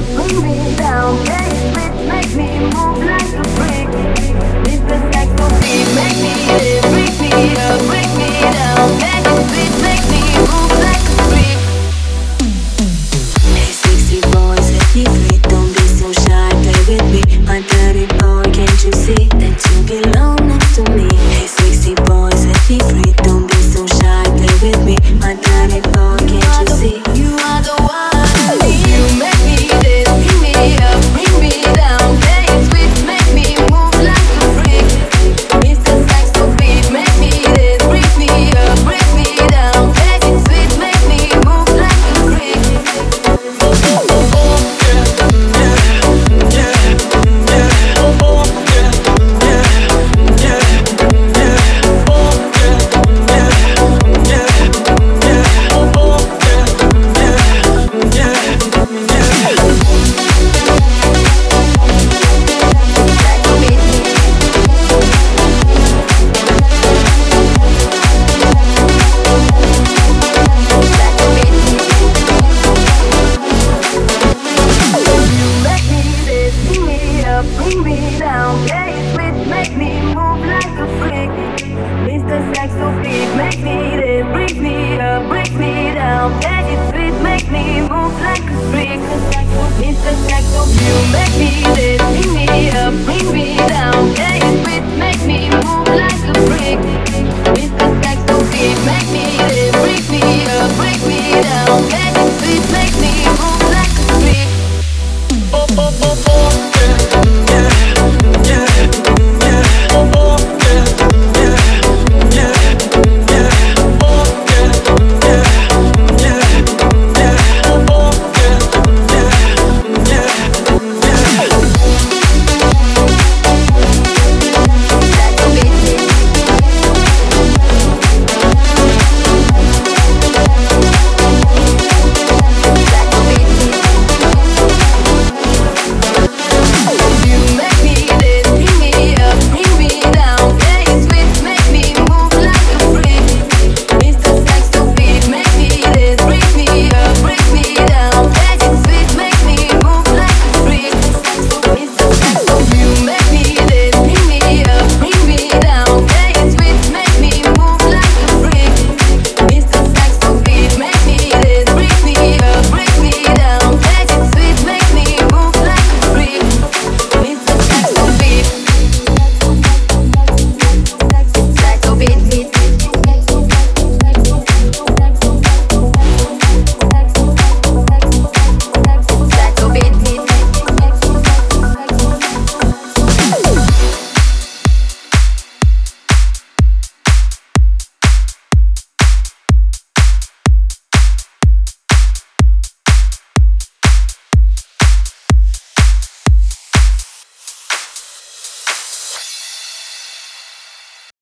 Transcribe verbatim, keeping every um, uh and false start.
bring me down. Make it split, make me move like a freak. Mister Saxo beat, make me live, break me up, break me down. Make it split, make me move like a freak. Hey sexy boy, set me free. Don't be so shy, play with me. My dirty boy, can't you see that you belong next to me? Hey sexy boy, set me free. Don't be so shy, play with me. My dirty boy, can't you see? You are the one. You make me this, bring me up, bring me down. Make it split, make me move like a freak. Mister Saxo beat, make me this, break me up, break me down. Make it split, make me move like a freak. Bring me down, make it split, make me move like a freak. Mister Saxo beat, make me this, break me up, break me down. Make it split, make me move like a freak. Mister Saxo, you make me this, bring me up, bring me down. Make it split, make me move like a freak. Mister Saxo beat, make me